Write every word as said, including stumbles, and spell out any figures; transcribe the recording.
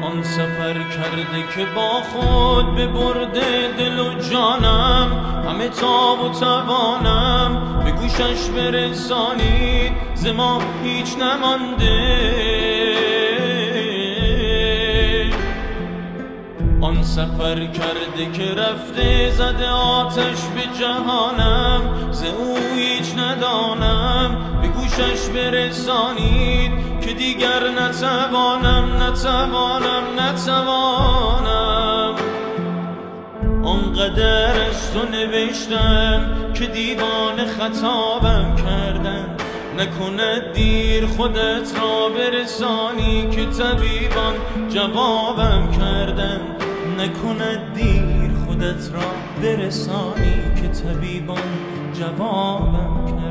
آن سفر کرده که با خود به برده دل و جانم، همه تاب و توانم به گوشش برسانید، ز ما هیچ نمانده. آن سفر کرده که رفته زده آتش به جهانم، ز او هیچ ندانم به گوشش برسانید، که دیگر نتوانم نتوانم نتوانم. آنقدر از تو نوشتم که دیوانه خطابم کردن، نکند دیر خودت را برسانی، که طبیبان جوابم کردن. نکند دیر خودت را برسانی، که طبیبان جوابم کردن.